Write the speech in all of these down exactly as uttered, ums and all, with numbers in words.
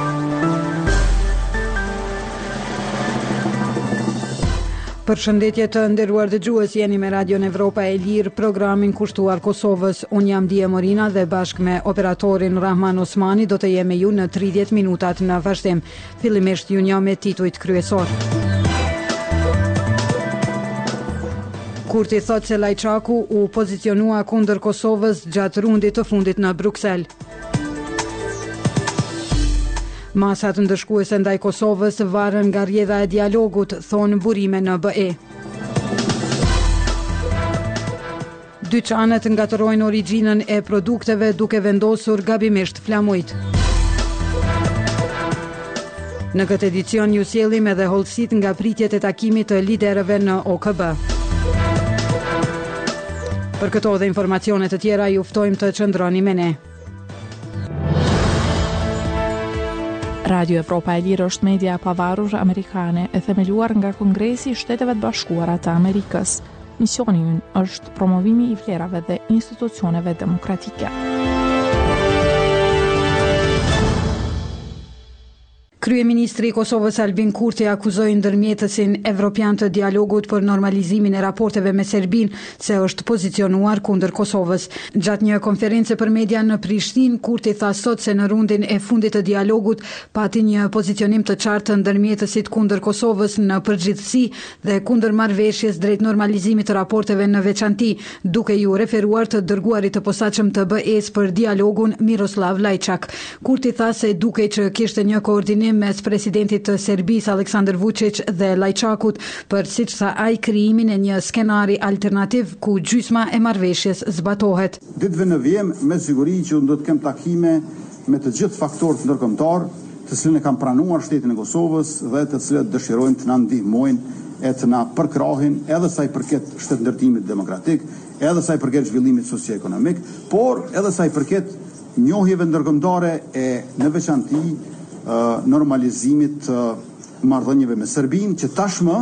Përshëndetje të nderuar dëgjues, jeni me Radion Evropa e Lirë, programin kushtuar Kosovës. Unë jam Dia Morina dhe bashkë me operatorin Rahman Osmani do të jem me ju në tridhjetë minutat në vazhdim. Fillimisht ju njoh me titujt kryesor. Kurti thot se Lajçaku u pozicionua kundër Kosovës gjatë rundit të fundit në Bruksel. Masat ndëshkuese ndaj Kosovës varen nga rrjedha e dialogut, thonë burime në B E. Dyqanet ngatërojnë origjinën e produkteve duke vendosur gabimisht flamujt. Në këtë edicion ju sjellim edhe hollësit nga pritjet e takimit të liderëve në O K B. Për këto dhe informacione të tjera ju ftojmë të qëndroni me ne. Radio Evropa e Lirë është media e pavarur amerikane e themeluar nga Kongresi i Shteteve të Bashkuara të Amerikës. Misioni i ynë është promovimi i vlerave dhe institucioneve demokratike. Kryeministri i Kosovës Albin Kurti akuzoi ndërmjetësin evropian të dialogut për normalizimin e raporteve me Serbinë se është pozicionuar kundër Kosovës. Gjatë një konferencë për media në Prishtinë, Kurti tha sot se në rundin e fundit të dialogut pati një pozicionim të qartë të ndërmjetësit kundër Kosovës në përgjithësi dhe kundër marrëveshjes drejt normalizimit të raporteve në veçanti, duke ju referuar të dërguarit të posaçëm të B E-s për dialogun Miroslav Lajçak. Kurti tha se dukej që kishte një koordinim mes presidentit të Serbisë Aleksandar Vučić dhe Lajçakut për, siç tha ai, krijimin e një skenari alternativ ku gjysma e marrëveshjes zbatohet. Ditëve në vijim me siguri që unë do të kem takime me të gjithë faktorët ndërkombëtar, të cilën e kanë pranuar shtetin e Kosovës dhe të cilët dëshirojnë të na ndihmojnë e të na përkrahin edhe sa i përket shtetëndërtimit demokratik, edhe sa i përket zhvillimit socio-ekonomik, por edhe sa i përket njohjeve ndërkombëtare e në veçanti normalizimit të marrëdhënieve me Serbinë, që tashmë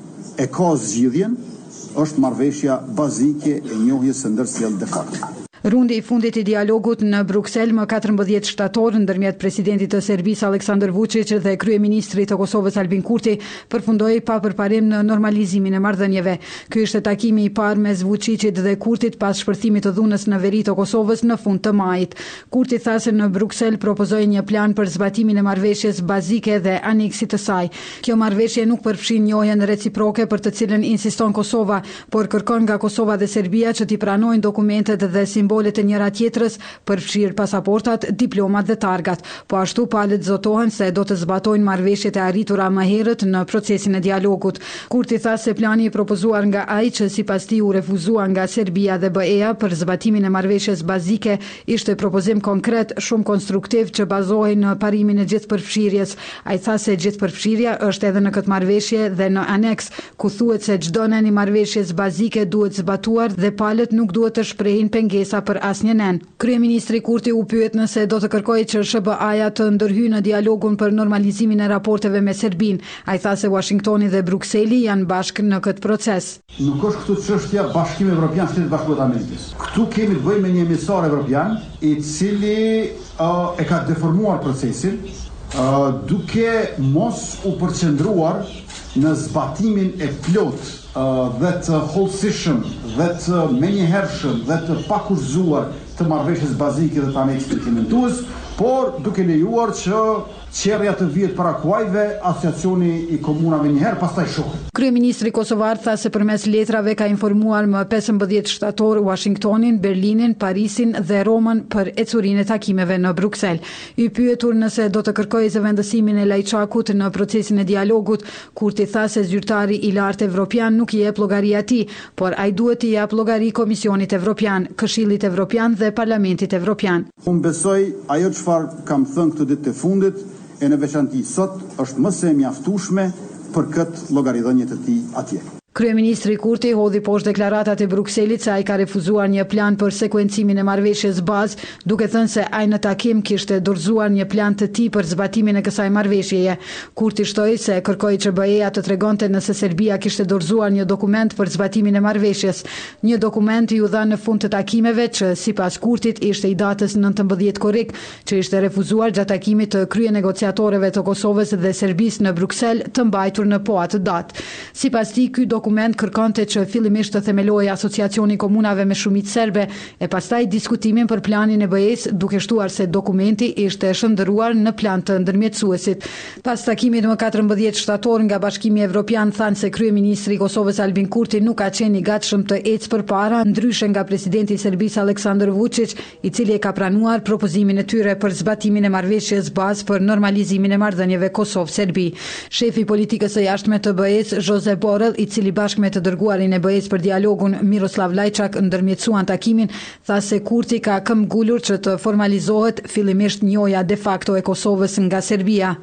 e ka zgjidhjen, është marrëveshja bazike e njohjes së ndërsjellë de facto. Rundi i fundit i dialogut në Bruksel më katërmbëdhjetë shtator ndërmjet presidentit të Serbisë Aleksandar Vučić dhe kryeministrit të Kosovës Albin Kurti përfundoi pa përparim në normalizimin e marrëdhënieve. Ky ishte takimi i parë mes Vučićit dhe Kurtit pas shpërthimit të dhunës në veri të Kosovës në fund të majit. Kurti tha se në Bruksel propozoi një plan për zbatimin e marrëveshjes bazike dhe aneksit të saj. Kjo marrëveshje nuk përfshin njohjen reciproke për të cilën insiston Kosova, por kërkon nga Kosova dhe Serbia që t'i pranojnë dokumentet dhe simbolet e njëra tjetrës, përfshirë pasaportat, diplomat dhe targat. Po ashtu palët zotohen se do të zbatojnë marrëveshjet e arritura më herët në procesin e dialogut. Kurti tha se plani i propozuar nga ai, që sipas tij u refuzua nga Serbia dhe B E-a për zbatimin e marrëveshjes bazike, ishte propozim konkret, shumë konstruktiv që bazohej në parimin e gjithëpërfshirjes. Ai tha se gjithëpërfshirja është edhe në këtë marrëveshje dhe në aneks, ku thuhet se çdo nen i marrëveshjes bazike duhet zbatuar dhe palët nuk duhet të shprehin pengesa për asnjë nen. Kryeministri Kurti u pyet nëse do të kërkojë që S B A-ja të ndërhyjë në dialogun për normalizimin e raporteve me Serbinë. Ai tha se Washingtoni dhe Brukseli janë bashkë në këtë proces. Nuk është këtu çështja Bashkimi Evropian, Shtetet Bashkuara të Amerikës. Këtu kemi të bëjmë me një emisar evropian i cili uh, e ka deformuar procesin uh, duke mos u përqendruar në zbatimin e plot Uh, dhe të hollësishëm dhe të menjëhershëm dhe të pakurzuar të marrëveshjes bazike dhe të aneksit implementues, por duke lejuar që qerrja të vihet para kuajve, asociacioni i komunave njëherë, pastaj shohë. Kryeministri kosovar tha se përmes letrave ka informuar më pesëmbëdhjetë shtator Washingtonin, Berlinin, Parisin dhe Romën për ecurinë e takimeve në Bruksel. I pyetur nëse do të kërkojë zëvendësimin e Lajçakut në procesin e dialogut, Kurti tha se zyrtari i lartë evropian nuk i jep llogari atij, por ai duhet t'i jap llogari Komisionit Evropian, Këshillit Evropian dhe Parlamentit Evropian. Unë besoj ajo çfarë kam thënë këtë ditë të fundit, e në veçanti sot, është më se mjaftueshme për këtë llogaridhënie të tij atje. Kryeministri Kurti hodhi poshtë deklaratat e Brukselit se ai ka refuzuar një plan për sekuencimin e marrëveshjes bazë, duke thënë se ai në takim kishte dorëzuar një plan të tij për zbatimin e kësaj marrëveshjeje. Kurti shtoi se kërkoi që B E-ja të tregonte nëse Serbia kishte dorëzuar një dokument për zbatimin e marrëveshjes. Një dokument ju dha në fund të takimeve që sipas Kurtit ishte i datës nëntëmbëdhjetë korrik, që ishte refuzuar gjatë takimit të kryenegociatorëve të Kosovës dhe Serbisë në Bruksel të mbajtur në po atë datë. Sipas tij, ky dokument kërkonte që fillimisht të themelohej asociacioni komunave me shumicë serbe e pastaj diskutimin për planin e B E-s, duke shtuar se dokumenti ishte shndërruar në plan të ndërmjetësuesit. Pas takimit më katërmbëdhjetë shtator nga Bashkimi Evropian thanë se kryeministri i Kosovës Albin Kurti nuk ka qenë i gatshëm të ecë përpara, ndryshe nga presidenti i Serbisë Aleksandar Vučić, i cili e ka pranuar propozimin e tyre për zbatimin e marrëveshjes bazë për normalizimin e marrëdhënieve Kosovë-Serbi. Shefi i politikës së jashtme të B E-s, Josep Borrell, i cili bashkë me të dërguarin e B E-s për dialogun Miroslav Lajçak ndërmjetësuan takimin, tha se Kurti ka këmbë ngulur që të formalizohet fillimisht njoja de facto e Kosovës nga Serbia.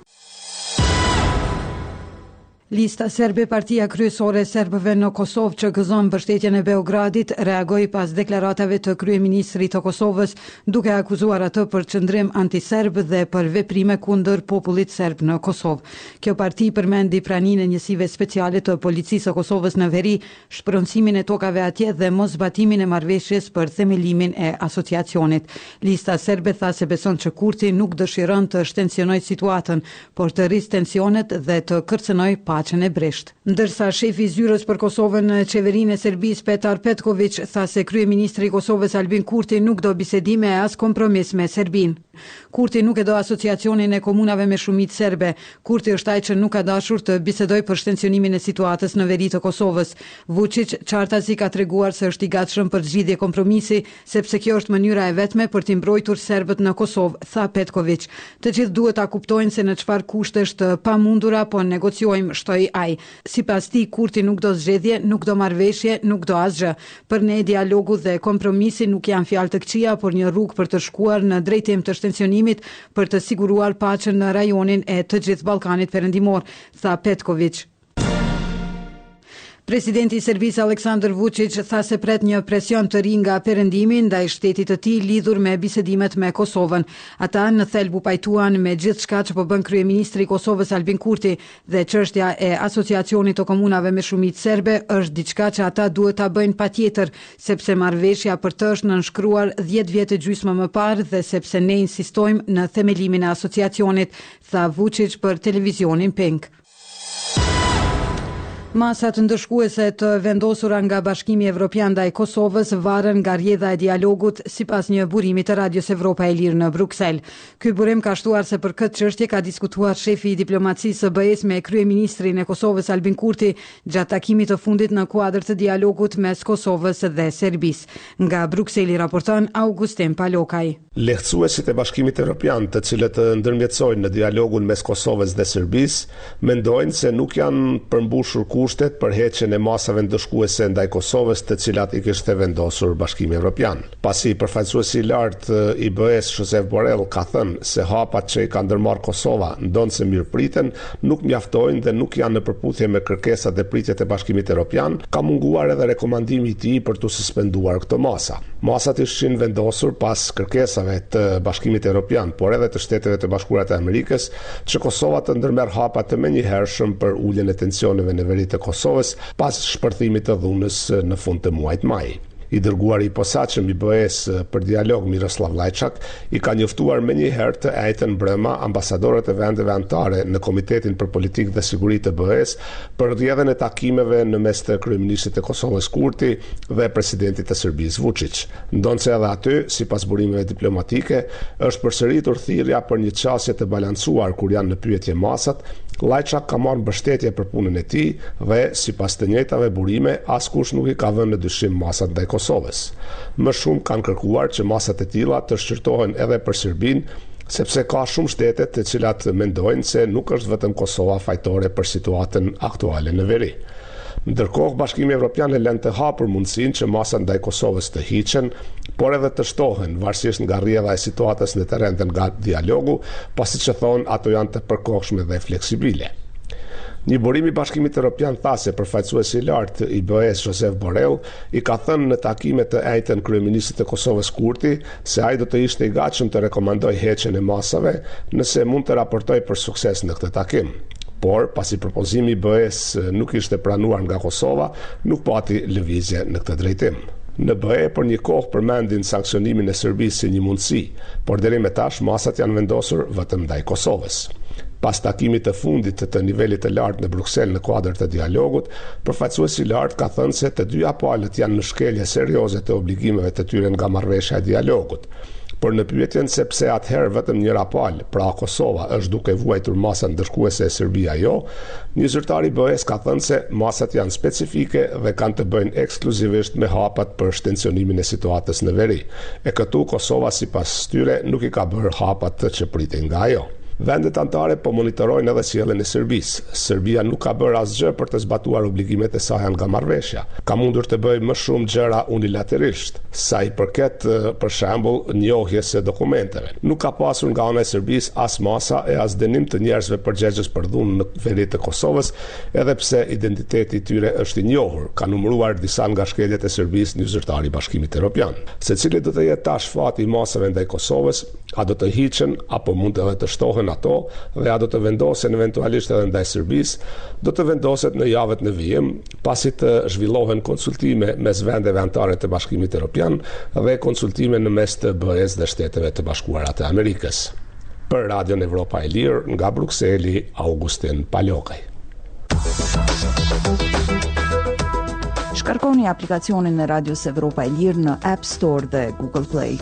Lista serbe, partia kryesore e serbëve në Kosovë që gëzon mbështetjen e Beogradit, reagoi pas deklaratave të kryeministrit të Kosovës, duke akuzuar atë për qëndrim antiserb dhe për veprime kundër popullit serb në Kosovë. Kjo parti përmendi praninë e njësive speciale të policisë së Kosovës në veri, shpronësimin e tokave atje dhe mosbatimin e marrëveshjes për themelimin e asociacionit. Lista serbe tha se beson që Kurti nuk dëshiron të shtensionojë situatën, por të rrisë tensionet dhe të kërcënojë pa e bresht. Ndërsa shefi i zyrës për Kosovën në qeverinë e Serbisë Petar Petković tha se kryeministri i Kosovës Albin Kurti nuk do bisedime e as kompromis me Serbinë. Kurti nuk e do asociacionin e komunave me shumicë serbe. Kurti është ai që nuk ka dashur të bisedojë për shtensionimin e situatës në veri të Kosovës. Vučić qartazi ka treguar se është i gatshëm për zgjidhje kompromisi, sepse kjo është mënyra e vetme për t'i mbrojtur serbët në Kosovë, tha Petković. Të gjithë duhet ta kuptojnë se në çfarë kushtesh të pamundura po negociojmë, shtoi ai. Sipas tij, Kurti nuk do zgjedhje, nuk do marrëveshje, nuk do asgjë. Për ne dialogu dhe kompromisi nuk janë fjalë të këqija, por një rrugë për të shkuar në drejtim të shtensionimit për të siguruar paqen në rajonin e të gjithë Ballkanit Perëndimor, tha Petković. Presidenti i Serbisë Aleksandar Vučić tha se pret një presion të ri nga Perëndimi ndaj shtetit të tij lidhur me bisedimet me Kosovën. Ata në thelb u pajtuan me gjithçka që po bën kryeministri i Kosovës Albin Kurti dhe çështja e asociacionit të komunave me shumicë serbe është diçka që ata duhet ta bëjnë patjetër, sepse marrëveshja për të është nënshkruar dhjetë vjet e gjysmë më parë dhe sepse ne insistojmë në themelimin e asociacionit, tha Vučić për televizionin Pink. Masat ndëshkuese të vendosura nga Bashkimi Evropian ndaj Kosovës varen nga rrjedha e dialogut, sipas një burimi të Radios Evropa e Lirë në Bruksel. Ky burim ka shtuar se për këtë çështje ka diskutuar shefi i diplomacisë së B E-s me kryeministrin e Kosovës Albin Kurti gjatë takimit të fundit në kuadër të dialogut mes Kosovës dhe Serbisë. Nga Brukseli raporton Augustin Palokaj. Lehtësuesit e Bashkimit Evropian, të cilët ndërmjetësojnë në dialogun mes Kosovës dhe Serbisë, mendojnë se nuk janë përmbushur kushtet për heqjen e masave ndëshkuese ndaj Kosovës, të cilat i kishte vendosur Bashkimi Evropian. Pasi përfaqësuesi i lartë i B E-s Josep Borrell ka thënë se hapat që i ka ndërmarrë Kosova ndonse mirëpriten, nuk mjaftojnë dhe nuk janë në përputhje me kërkesat dhe pritjet e Bashkimit Evropian, ka munguar edhe rekomandimi i tij për të suspenduar këto masa. Masat ishin vendosur pas kërkesave të Bashkimit Evropian, por edhe të Shteteve të Bashkuara të Amerikës, që Kosova të ndërmerr hapa të menjëhershëm për uljen e tensioneve në veri të Kosovës pas shpërthimit të dhunës në fund të muajit maj. I dërguari i posaçëm i B E-s për dialog Miroslav Lajçak i ka njoftuar menjëherë të ejtën brëma ambasadorët e vendeve anëtare në Komitetin për Politikë dhe Siguri të B E-s për rrjedhën e takimeve në mes të kryeministrit të Kosovës Kurti dhe presidentit të Serbisë Vučić. Ndonse edhe aty, sipas burimeve diplomatike, është përsëritur thirrja për një qasje të balancuar kur janë në pyetje masat. Lajçak ka marrë mbështetje për punën e tij dhe sipas të njëjtave burime, askush nuk i ka vënë në dyshim masat ndaj Kosovës. Më shumë kanë kërkuar që masat e tilla të shqyrtohen edhe për Serbinë, sepse ka shumë shtete të cilat mendojnë se nuk është vetëm Kosova fajtore për situatën aktuale në veri. Ndërkohë, Bashkimi Evropian e lën të hapur mundësinë që masat ndaj Kosovës të hiqen, por edhe të shtohen, varësisht nga rrjedha e situatës në terren dhe nga dialogu, pasi që thonë ato janë të përkohshme dhe fleksibile. Një burim i Bashkimit Evropian tha se përfaqësuesi i lartë i B E-s Josep Borrell i ka thënë në takime të njëjtën kryeministit të Kosovës Kurti se ai do të ishte i gatshëm të rekomandojë heqjen e masave nëse mund të raportojë për sukses në këtë takim. Por, pasi propozimi i B E-s nuk ishte pranuar nga Kosova, nuk pati lëvizje në këtë drejtim. Në B E për një kohë përmendin sanksionimin e Serbisë si një mundësi, por deri më tash masat janë vendosur vetëm ndaj Kosovës. Pas takimit të fundit të nivelit të lartë në Bruksel në kuadër të dialogut, përfaqësuesi i lartë ka thënë se të dyja palët janë në shkelje serioze të obligimeve të tyre nga marrëveshja e dialogut. Por në pyetjen se pse atëherë vetëm njëra palë, pra Kosova, është duke vuajtur masën ndërkuese e Serbia jo, një zyrtar i B E-s ka thënë se masat janë specifike dhe kanë të bëjnë ekskluzivisht me hapat për shtensionimin e situatës në veri. E këtu Kosova sipas tyre nuk i ka bërë hapat që pritej nga ajo. Vendet anëtare po monitorojnë edhe sjelljen e Serbisë. Serbia nuk ka bërë asgjë për të zbatuar obligimet e saj nga marrëveshja. Ka mundur të bëjë më shumë gjëra unilateralisht, sa i përket për shembull njohjes së dokumenteve. Nuk ka pasur nga ana e Serbisë as masa e as dënim të njerëzve përgjegjës për dhunë në veri të Kosovës, edhe pse identiteti i tyre është i njohur. Ka numëruar disa nga shkeljet e Serbisë një zyrtar i Bashkimit Evropian. Secili do të jetë tash fati i masave ndaj Kosovës, a do të hiqen apo mund edhe të shtohen ato dhe a do të vendosen eventualisht edhe ndaj Serbisë, do të vendoset në javët në vijim, pasi të zhvillohen konsultime mes vendeve anëtare të Bashkimit Evropian dhe konsultime në mes të B E-s dhe Shteteve të Bashkuara të Amerikës. Për Radion Evropa e Lirë, nga Brukseli, Augustin Palokaj. Shkarkoni aplikacionin e Radios Evropa e Lirë në App Store dhe Google Play.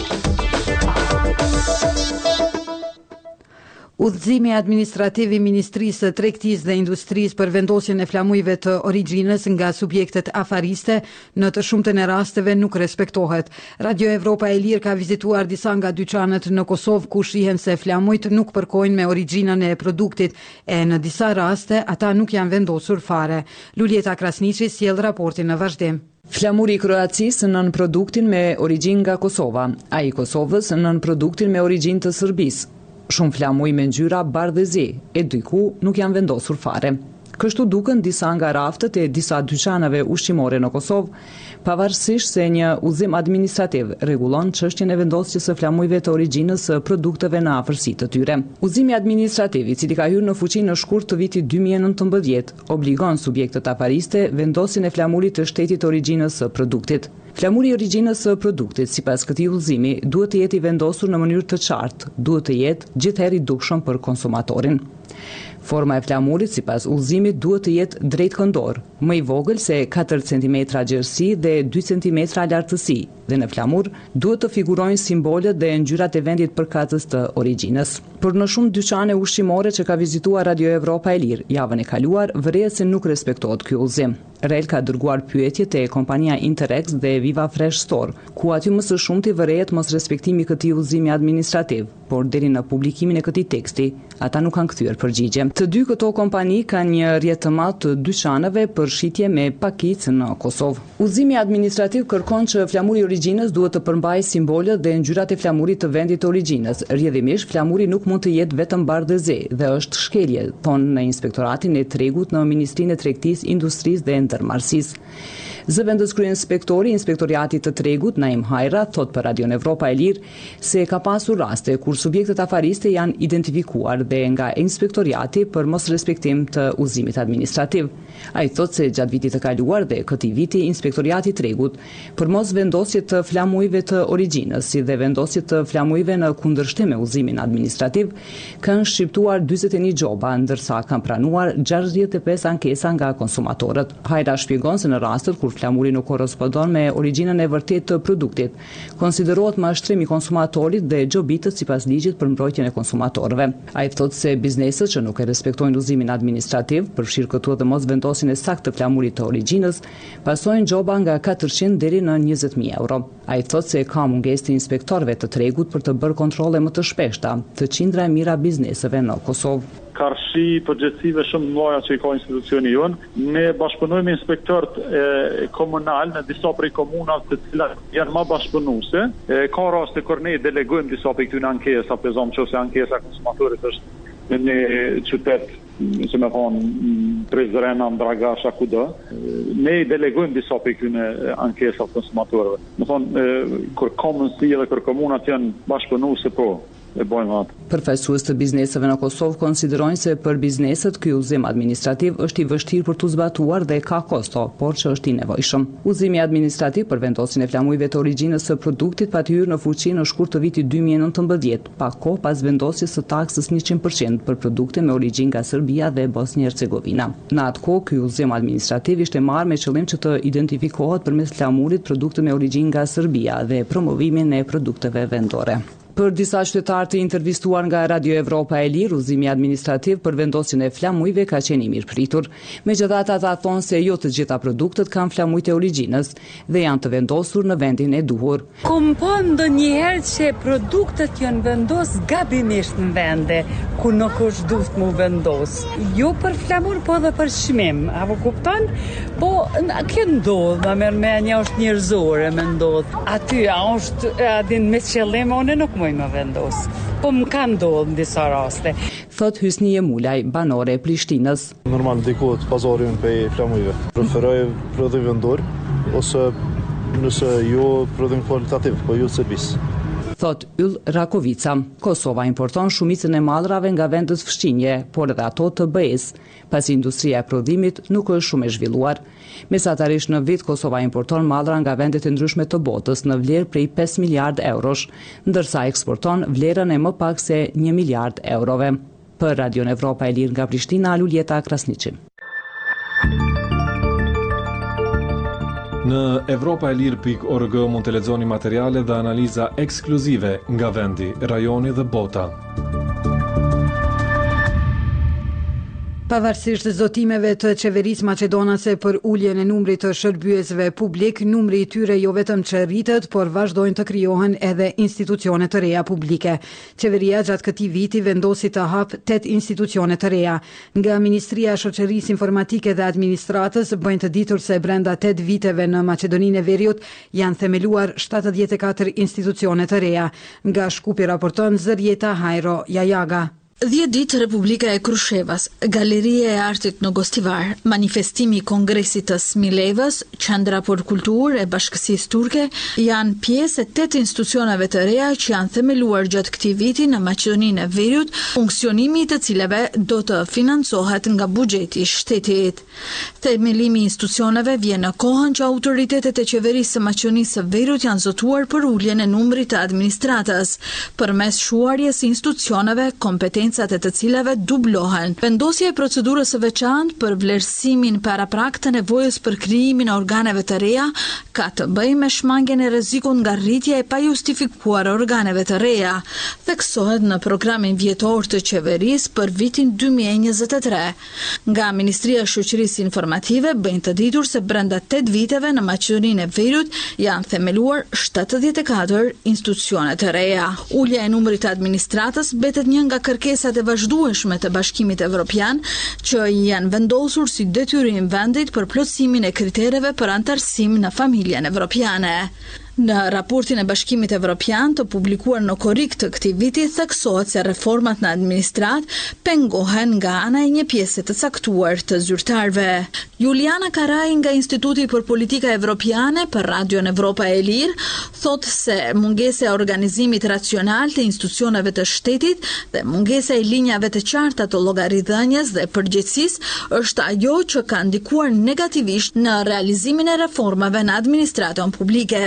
Udhëzimi administrativ i Ministrisë së Tregtisë dhe Industrisë për vendosjen e flamujve të origjinës nga subjektet afariste në të shumtën e rasteve nuk respektohet. Radio Evropa e Lirë ka vizituar disa nga dyqanet në Kosovë ku shihen se flamujt nuk përkojnë me origjinën e produktit e në disa raste ata nuk janë vendosur fare. Luljeta Krasniqi sjell raportin në vazhdim. Flamuri i Kroacisë nën produktin me origjinë nga Kosova, ai i Kosovës nën produktin me origjinë të Serbisë. Shumë flamuj me ngjyra bardhë dhe zi, e diku nuk janë vendosur fare. Kështu duken disa nga raftet e disa dyqanave ushqimore në Kosovë, pavarësisht se një udhëzim administrativ rregullon çështjen e vendosjes së flamujve të origjinës së produkteve në afërsi të tyre. Udhëzimi administrativ, i cili ka hyrë në fuqi në shkurt të vitit dy mijë e nëntëmbëdhjetë, obligon subjektet afariste vendosjen e flamurit të shtetit të origjinës së produktit. Flamuri i origjinës së produktit, sipas këtij udhëzimi, duhet të jetë i vendosur në mënyrë të qartë, duhet të jetë gjithherë i dukshëm për konsumatorin. Forma e flamurit, sipas udhëzimit, duhet të jetë drejtkëndor, më i vogël se katër centimetra gjerësi dhe dy centimetra lartësi, dhe në flamur duhet të figurojnë simbolet dhe ngjyrat e vendit përkatës të origjinës. Por në shumë dyqane ushqimore që ka vizituar Radio Evropa e Lirë javën e kaluar, vërehet se nuk respektohet ky udhëzim. Rel ka dërguar pyetje te kompania Interex dhe Viva Fresh Store, ku aty më së shumti vërehet mos respektimi i këtij udhëzimi administrativ, por deri në publikimin e këtij teksti, ata nuk kanë kthyer përgjigje. Të dy këto kompani kanë një rrjet të madh të dyqaneve për shitje me pakicë në Kosovë. Udhëzimi administrativ kërkon që flamuri i origjinës duhet të përmbajë simbolet dhe ngjyrat e flamurit të vendit të origjinës. Rrjedhimisht, flamuri nuk mund të jetë vetëm bardhë dhe zi dhe është shkelje, thonë në Inspektoratin e Tregut në Ministrinë e Tregtisë, Industrisë dhe Ndërmarrësisë. Zëvendës kryeinspektori i Inspektoriatit të Tregut, Naim Hajra, thot për Radion Evropa e Lirë se ka pasur raste kur subjektet afariste janë identifikuar dhe nga Inspektoriati për mos respektim të udhëzimit administrativ. Ai thot se gjatë vitit të kaluar dhe këtij viti Inspektoriati i Tregut për mos vendosje të flamujve të origjinës, si dhe vendosje të flamujve në kundërshtim me udhëzimin administrativ, kanë shqiptuar dyzet e një gjoba, ndërsa kanë pranuar gjashtëdhjetë e pesë ankesa nga konsumatorët. Hajra shpjegon se në rastet kur flamuri nuk korrespondon me origjinën e vërtetë të produktit, konsiderohet mashtrim i konsumatorit dhe gjobitet sipas ligjit për mbrojtjen e konsumatorëve. Ai thotë se bizneset që nuk e respektojnë udhëzimin administrativ, përfshirë këtu edhe mos vendosjen e saktë të flamurit të origjinës, pasojnë gjoba nga katërqind deri në njëzet mijë euro. Ai thotë se ka mungesë të inspektorëve të tregut për të bërë kontrolle më të shpeshta të qindra e mira bizneseve në Kosovë. Karshi përgjithësive shumë mëdha që i ka institucioni jonë. Ne bashkëpunojmë inspektorët e komunal në disa prej komunave të cilat janë më bashkëpunuese. Ka raste kur ne delegojmë disa prej këtyre ankesa, për shembull nëse ankesa e konsumatorit është në një qytet që me thonë Prizrena, Dragash, kudo. Ne i delegojmë disa për këtyne ankesat konsumatorëve. Me thonë, kur komënsi dhe kur komunat janë bashkëpunuese po, e bojmë atë. Përfaqësues të bizneseve në Kosovë konsiderojnë se për bizneset ky udhëzim administrativ është i vështirë për t'u zbatuar dhe ka kosto, por që është i nevojshëm. Udhëzimi administrativ për vendosjen e flamujve të origjinës së produktit pati hyrë në fuqi në shkurt të vitit dy mijë e nëntëmbëdhjetë, pak kohë pas vendosjes së taksës njëqind përqind për produkte me origjinë nga Serbia dhe Bosnjë-Hercegovina. Në atë kohë ky udhëzim administrativ ishte marrë me qëllim që të identifikohet përmes flamurit produkte me origjinë nga Serbia dhe promovimin e produkteve vendore. Për disa qytetarë të intervistuar nga Radio Evropa e Lirë, udhëzimi administrativ për vendosjen e flamujve ka qenë i mirëpritur. Megjithatë, ata thonë se jo të gjitha produktet kanë flamujt e origjinës dhe janë të vendosur në vendin e duhur. Kom po ndonjëherë që produktet janë vendos gabimisht në vende ku nuk është duhet mu vendos. Jo për flamur, po dhe për çmim. Apo kupton? Po kjo ndodh, ma mërmenja është njerëzore, me ndodh. Aty a është adin me qëllim, one nuk më më vendos. Po më ka ndodhë në disa raste. Thot Hysnie Mulaj, banore e Prishtinës. Normal ndikohet pazarin për flamujve. Preferoj prodhim vendor ose nëse jo prodhim kvalitativ, po jo servis. Thot Yll Rakovica. Kosova importon shumicën e mallrave nga vendet fshqinje, por edhe ato të B E-s, pasi industria e prodhimit nuk është shumë e zhvilluar. Mesatarisht në vit Kosova importon mallra nga vendet e ndryshme të botës në vlerë prej pesë miliard eurosh, ndërsa eksporton vlerën e më pak se një miliard eurove. Për Radion Evropa e Lirë nga Prishtina, Luljeta Krasniqi. Në evropa e lirë pikë org mund të lexoni materiale dhe analiza ekskluzive nga vendi, rajoni dhe bota. Pavarësisht zotimeve të qeverisë maqedonase për uljen e numrit të shërbyesve publik, numri i tyre jo vetëm që rritet, por vazhdojnë të krijohen edhe institucione të reja publike. Qeveria gjatë këtij viti vendosi të hapë tet institucione të reja. Nga Ministria e Shoqërisë Informatike dhe Administratës bëjnë të ditur se brenda tet viteve në Maqedoninë e Veriut janë themeluar shtatëdhjetë e katër institucione të reja. Nga Shkupi raporton Zërjeta Hajro Jajaga. dhjetë ditë Republika e Krushevas, Galeria e Artit në Gostivar, manifestimi i Kongresit të Smilevës, Qendra për Kulturë e Bashkësisë Turke, janë pjesë e tetë institucioneve të reja që janë themeluar gjatë këtij viti në Maqedoninë e Veriut, funksionimi i të cilave do të financohet nga buxheti i shtetit. Themelimi i institucioneve vjen në kohën që autoritetet e qeverisë së Maqedonisë së Veriut janë zotuar për uljen e numrit të administratës, përmes shuarjes së institucioneve kompetente e të cilave dublohen. Vendosja e procedurës së veçantë për vlerësimin paraprak të nevojës për krijimin e organeve të reja ka të bëjë me shmangjen e rrezikut nga rritja e pajustifikuar e organeve të reja, theksohet në programin vjetor të qeverisë për vitin dy mijë e njëzet e tre. Nga Ministria e Shoqërisë Informative bëjnë të ditur se brenda tetë viteve në Maqedoninë e Veriut janë themeluar shtatëdhjetë e katër institucione të reja. Ulja e numrit të administratës betet një nga kërkesat e vazhdueshme të Bashkimit Evropian që janë vendosur si detyrim vendit për plotësimin e kritereve për antarësim në familjen evropiane. Në raportin e Bashkimit Evropian të publikuar në korrik të këtij viti theksohet se reformat në administrat pengohen nga ana e një pjese të caktuar të zyrtarëve. Juliana Karaj nga Instituti për Politika Evropiane për Radion Evropa e Lirë thotë se mungesa e organizimit racional të institucioneve të shtetit dhe mungesa e linjave të qarta të llogaridhënies dhe përgjegjësisë është ajo që ka ndikuar negativisht në realizimin e reformave në administratën publike.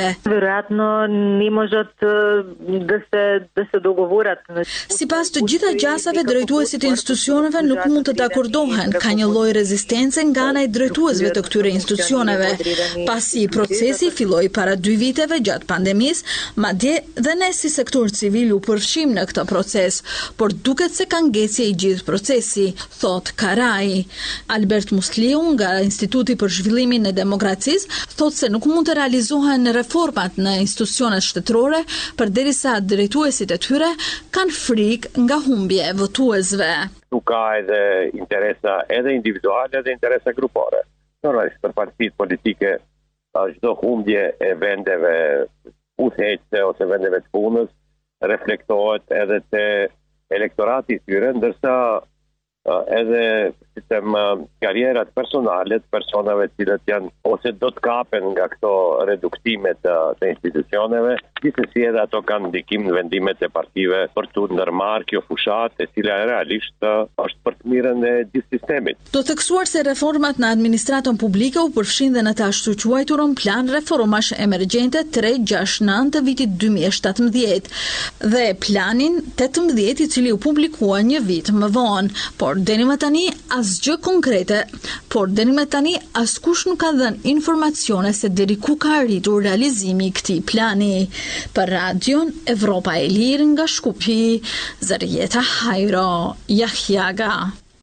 Sipas të gjitha gjasave, drejtuesit e institucioneve nuk mund të dakordohen, ka një lloj rezistence nga ana e drejtuesve të këtyre institucioneve, pasi procesi filloi para dy viteve gjatë pandemisë, madje dhe ne si sektor civil u përfshim në këtë proces, por duket se ka ngjecje i gjithë procesi, thot Karaj. Albert Musliu nga Instituti për Zhvillimin e Demokracisë thot se nuk mund të realizohen reforma në institucionet shtetërore, përderisa drejtuesit e tyre kanë frikë nga humbja e votuesve. Nuk ka edhe interesa edhe individuale edhe interesa grupore. Normalisht për partitë politike çdo humbje e vendeve udhëheqëse ose vendeve të punës reflektohet edhe te elektorati i tyre, ndërsa edhe si them karrierat personale të personave të cilët janë ose do të kapen nga këto reduktime të, të institucioneve, gjithsesi edhe ato kanë ndikim në vendimet e partive për të ndërmarrë kjo fushat e cila realisht është për të mirën e gjithë sistemit. Do theksuar se reformat në administratën publike u përfshin dhe në të ashtu quajturën plan reformash emergjente tre gjashtë nëntë të vitit dy mijë e shtatëmbëdhjetë dhe planin tetëmbëdhjetë i cili u publikua një vit më vonë, por deri më tani asgjë konkrete, por deri më tani askush nuk ka dhënë informacione se deri ku ka arritur realizimi i këtij plani. Për Radion Evropa e Lirë nga Shkupi, Zarieta Hajro, Jahjaga.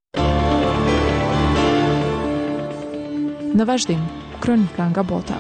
Në vazhdim, kronika nga bota.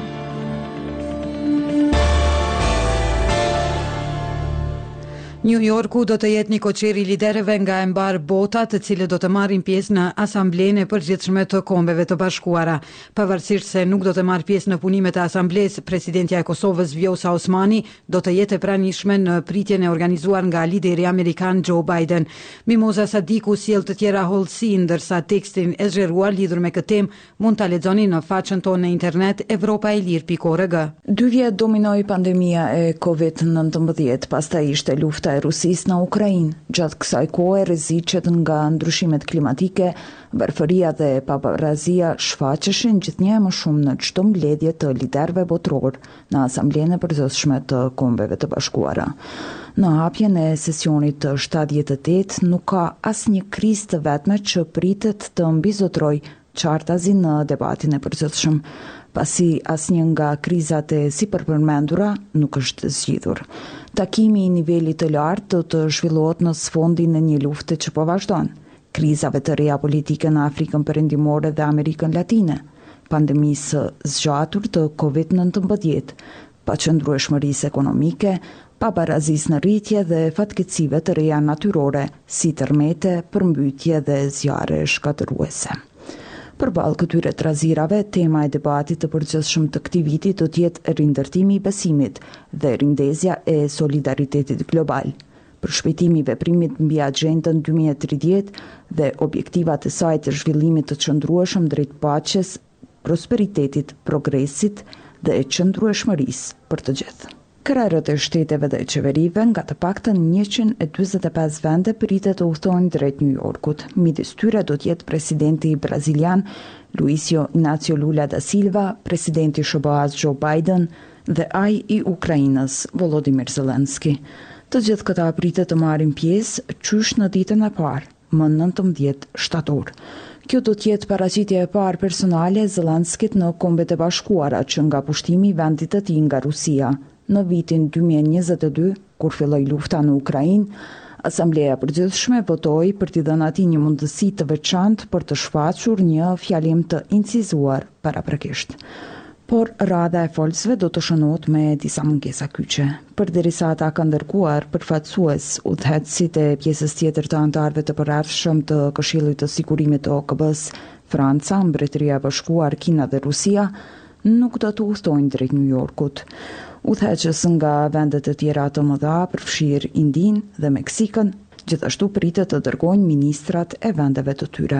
New Yorku do të jetë një koçeri liderëve nga e mbar bota, të cilët do të marrin pjesë në Asamblenë e Përgjithshme të Kombeve të Bashkuara. Pavarësisht se nuk do të marrë pjesë në punimet e asamblesë, presidentja e Kosovës Vjosa Osmani do të jetë e pranishme në pritjen e organizuar nga lideri amerikan Joe Biden. Mimoza Sadiku sjell të tjera hollësi, ndërsa tekstin e zgjeruar lidhur me këtë temë mund ta lexoni në faqen tonë në internet evropa e lir pikë org. Dy vjet dominoi pandemia e kovid nëntëmbëdhjetë, pastaj ishte lufta e Rusisë në Ukrainë. Gjatë kësaj kohe rreziqet nga ndryshimet klimatike, varfëria dhe paparazia shfaqeshin gjithnjë më shumë në çdo mbledhje të liderëve botror në Asamblenë e Përgjithshme të Kombeve të Bashkuara. Në hapjen e sesionit të shtatëdhjetë e tetë nuk ka asnjë krizë të vetme që pritet të mbizotrojë qartazi në debatin e përgjithshëm, pasi asnjë nga krizat e sipërpërmendura nuk është zgjidhur. Takimi i nivelit të lartë do të zhvillohet në sfondin e një lufte që po vazhdon, krizave të reja politike në Afrikën Perëndimore dhe Amerikën Latine, pandemisë zgjatur të kovid nëntëmbëdhjetë, paqëndrueshmërisë ekonomike, pabarazisë në rritje dhe fatkeqësive të reja natyrore, si tërmete, përmbytje dhe zjarre shkatëruese. Përballë këtyre trazirave, tema e debatit të përgjithshëm të këtij viti do të jetë rindërtimi i besimit dhe rindezja e solidaritetit global. Përshpejtimi i veprimit mbi agjendën dy mijë e tridhjetë dhe objektivat e saj të zhvillimit të qëndrueshëm drejt paqes, prosperitetit, progresit dhe qëndrueshmërisë për të gjithë. Krerët e shteteve dhe qeverive nga të paktën njëqind e dyzet e pesë vende pritet të udhtojnë drejt New Yorkut. Midis tyre do të jetë presidenti brazilian Luicio Inácio Lula da Silva, presidenti S B A-s Joe Biden dhe ai i Ukrainës Volodymyr Zelensky. Të gjithë këta pritet të marrin pjesë qysh në ditën e parë, më nëntëmbëdhjetë shtator. Kjo do të jetë paraqitja e parë personale e Zelenskit në Kombet e Bashkuara që nga pushtimi i vendit të tij nga Rusia. Në vitin dy mijë e njëzet e dy, kur filloi lufta në Ukrainë, Asambleja e Përgjithshme votoi për t'i dhënë atij një mundësi të veçantë për të shfaqur një fjalim të incizuar paraprakisht. Por radha e folësve do të shënohet me disa mëngesa kyçe. Përderisa ata kanë dërguar përfaqësues, udhëheqësit e pjesës tjetër të anëtarëve të përhershëm të Këshillit të Sigurimit të O K B-s, Franca, Mbretëria e Bashkuar, Kina dhe Rusia, nuk do të udhtojnë drejt New Yorkut. Udhëheqës nga vendet e tjera të mëdha përfshirë Indinë dhe Meksikën, gjithashtu pritet të dërgojnë ministrat e vendeve të tyre.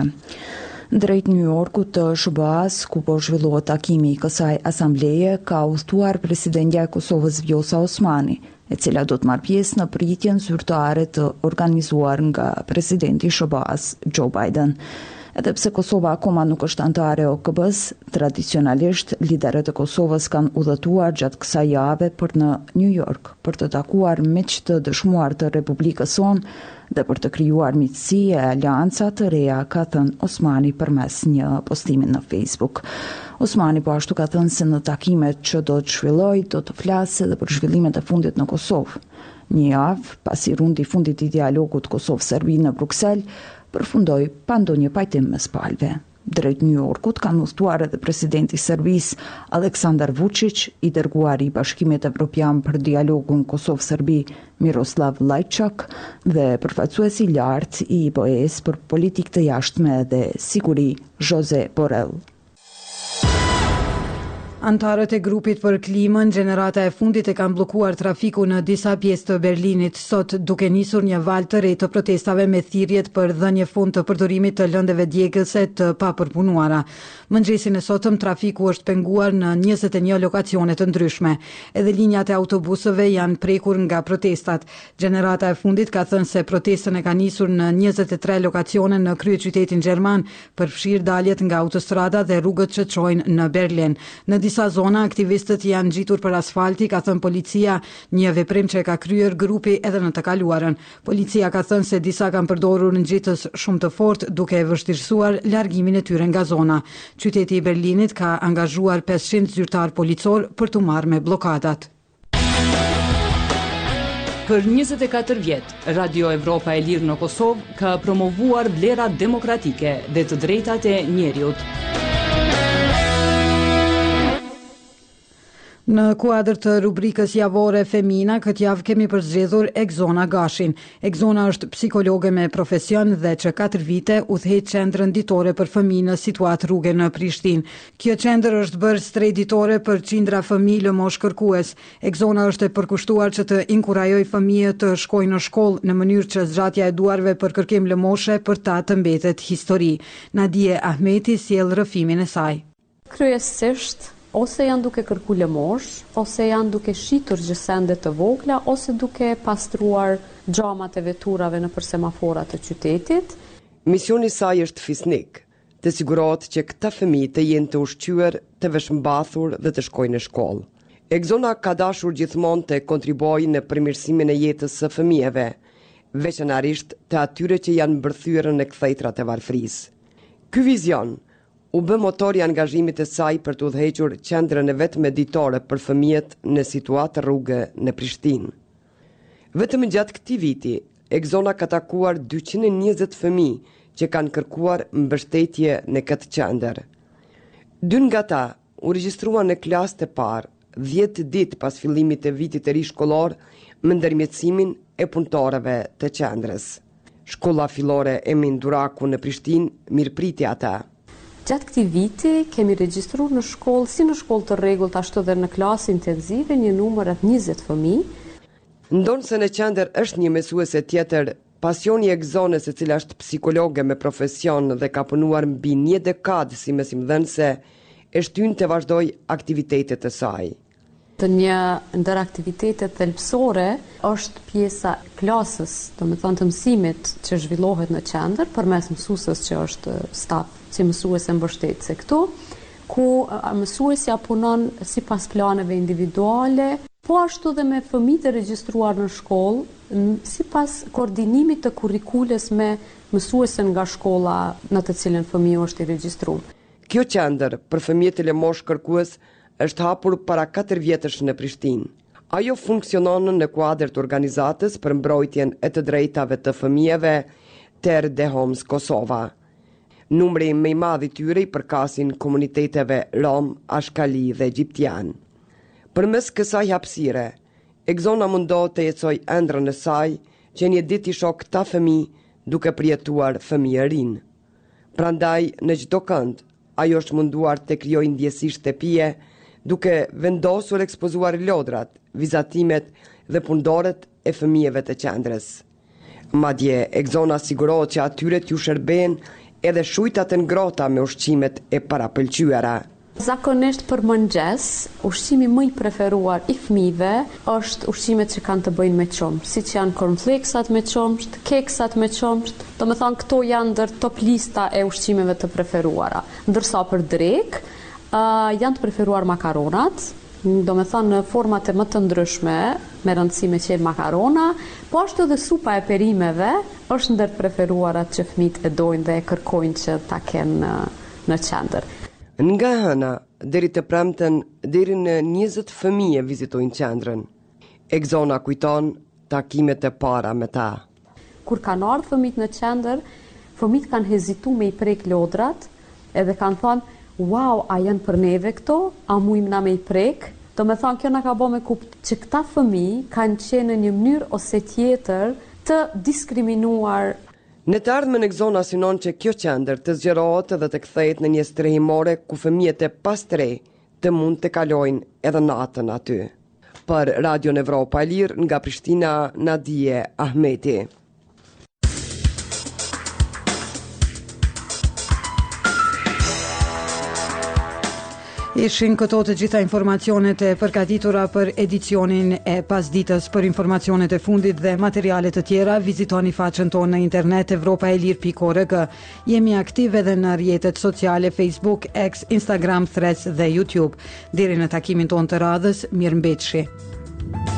Drejt New Yorkut të S B A-s, ku po zhvillohet takimi i kësaj asambleje, ka udhëtuar presidentja e Kosovës Vjosa Osmani, e cila do të marrë pjesë në pritjen zyrtare të organizuar nga presidenti S B A-s Joe Biden. Edhe pse Kosova akoma nuk është anëtare e O K B-s, tradicionalisht liderët e Kosovës kanë udhëtuar gjatë kësaj jave për në New York për të takuar miq të dëshmuar të Republikës sonë dhe për të krijuar miqësi e aleanca të reja, ka thënë Osmani përmes një postimi në Facebook. Osmani po ashtu ka thënë se në takimet që do të zhvillojë do të flasë edhe për zhvillimet e fundit në Kosovë. Një javë pasi rundi i fundit i dialogut Kosovë-Serbi në Bruksel përfundoi pa ndonjë pajtim mes palëve. Drejt New Yorkut kanë udhëtuar edhe presidenti i Serbisë Aleksandar Vučić, i dërguari i Bashkimit Evropian për dialogun Kosovë-Serbi Miroslav Lajčak dhe përfaqësuesi i lartë i B E-s për politikë të jashtme dhe siguri Josep Borrell. Antarët e grupit për klimën, gjenerata e fundit e kanë bllokuar trafiku në disa pjesë të Berlinit sot, duke nisur një valë të re të protestave me thirrjet për dhënie fund të përdorimit të lëndëve djegëse të papërpunuara. Mëngjesin e sotëm trafiku është penguar në njëzet e një lokacione të ndryshme. Edhe linjat e autobusëve janë prekur nga protestat. Gjenerata e fundit ka thënë se protestën e ka nisur në njëzet e tre lokacione në kryeqytetin gjerman, përfshirë daljet nga autostrada dhe rrugët që çojnë në Berlin. Në disa zona aktivistët janë ngjitur për asfalti, ka thënë policia, një veprim që e ka kryer grupi edhe në të kaluarën. Policia ka thënë se disa kanë përdorur ngjitës shumë të fortë, duke e vështirësuar largimin e tyre nga zona. Qyteti i Berlinit ka angazhuar pesëqind zyrtar policor për të marrë me bllokadat. Për njëzet e katër vjet, Radio Evropa e Lirë në Kosovë ka promovuar vlera demokratike dhe të drejtat e njeriut. Në kuadër të rubrikës javore Femina, këtë javë kemi përzgjedhur Egzona Gashin. Egzona është psikologe me profesion dhe që katër vite udhëheq qendrën ditore për fëmijë në situatë rrugë në Prishtinë. Kjo qendër është bërë strej ditore për qindra fëmijë lëmosh kërkues. Egzona është e përkushtuar që të inkurajojë fëmijët të shkojnë në shkollë në mënyrë që zgjatja e duarve për kërkim lëmoshe për ta të mbetet histori. Nadije Ahmeti sjell rrëfimin e saj. Kryesisht ose janë duke kërku lëmosh, ose janë duke shitur gjësende të vogla, ose duke pastruar xhamat e veturave në për semaforat të qytetit. Misioni i saj është fisnik, të sigurohet që këta fëmijë të jenë të ushqyer, të veshmbathur dhe të shkojnë në shkollë. Egzona ka dashur gjithmonë të kontribuojë në përmirësimin e jetës së fëmijëve, veçanërisht të atyre që janë mbërthyer në kthejtrat e varfërisë. Ky vizion u bë motori i angazhimit të saj për të udhëhequr qendrën e vetme ditore për fëmijët në situatë rrugë në Prishtinë. Vetëm gjatë këtij viti, Egzona ka takuar dyqind e njëzet fëmijë që kanë kërkuar mbështetje në këtë qendër. Dy nga ta u regjistruan në klasën e parë, dhjetë ditë pas fillimit të vitit të ri shkollor, me ndërmjetësimin e punëtorëve të qendrës. Shkolla fillore Emin Duraku në Prishtinë mirëpriti ata. Gjatë këtij viti kemi regjistruar në shkollë, si në shkollë të rregullt ashtu edhe në klasë intensive, një numër rreth njëzet fëmijë. Ndonë se në qendër është një mësuese tjetër, pasioni i Egzonës, e cila është psikologe me profesion dhe ka punuar mbi një dekadë si mësimdhënëse, e shtyn të vazhdoj aktivitetet e saj. Të një ndër aktivitetet thelbësore është pjesa klasës, do me thonë të mësimit që zhvillohet në qendër përmes mësuesës që është staf, si mësuese mbështetëse këtu, ku mësuesja punon sipas planeve individuale, po ashtu dhe me fëmijë të regjistruar në shkollë, sipas koordinimit të kurrikules me mësuesen nga shkolla në të cilën fëmiu është i regjistruar. Kjo qendër për fëmijët e lëmosh kërkues është hapur para katër vjetësh në Prishtinë. Ajo funksionon në kuadër të organizatës për mbrojtjen e të drejtave të fëmijëve Terre des Hommes Kosova. Numri më i madh i tyre i përkasin komuniteteve rom, ashkali dhe egjiptian. Përmes kësaj hapësire, Egzona mundohet të jetësoj ëndrrën e saj që një ditë i shoh këta fëmijë duke përjetuar fëmijërinë. Prandaj në çdo kënd, ajo është munduar të krijojë ndjesi shtëpie, duke vendosur ekspozuar lodrat, vizatimet dhe punëdorët e fëmijëve të qendrës. Madje Egzona sigurohet që atyre t'ju shërben edhe shujtat e ngrohta me ushqimet e parapëlqyera. Zakonisht për mëngjes, ushqimi më i preferuar i fëmijëve është ushqimet që kanë të bëjnë me qumësht, siç janë cornflakesat me qumësht, keksat me qumësht. Domethënë këto janë ndër top lista e ushqimeve të preferuara. Ndërsa për drekë uh, janë të preferuar makaronat, domethënë në format e më të ndryshme, me rëndësi me qenë makarona, po ashtu edhe supa e perimeve është ndër preferuarat që fëmijët e dojnë dhe e kërkojnë që ta kenë në, në qendër. Nga hëna, deri të premten, deri në njëzet fëmijë vizitojnë qendrën. Egzona kujton takimet e para me ta. Kur kanë ardhur fëmijët në qendër, fëmijët kanë hezitu me i prek lodrat, edhe kanë thënë, wow, a janë për neve këto? A mujmë na me i prek? Do me thonë, kjo na ka bo me kuptë që këta fëmijë kanë qenë në një mënyrë ose tjetër të diskriminuar. Në të ardhmen Egzona synon që kjo qendër të zgjerohet dhe të kthehet në një strehimore ku fëmijët e pas tre të mund të kalojnë edhe natën aty. Për Radion Evropa e Lirë nga Prishtina, Nadije Ahmeti. Ishin këto të gjitha informacionet e përgatitura për edicionin e pasditës. Për informacionet e fundit dhe materialet të tjera, vizitoni faqen tonë në internet evropaelir pikë org. Jemi aktiv edhe në rrjetet sociale Facebook, X, Instagram, Threads dhe YouTube. Deri në takimin tonë të radhës, mirëmbëjtje.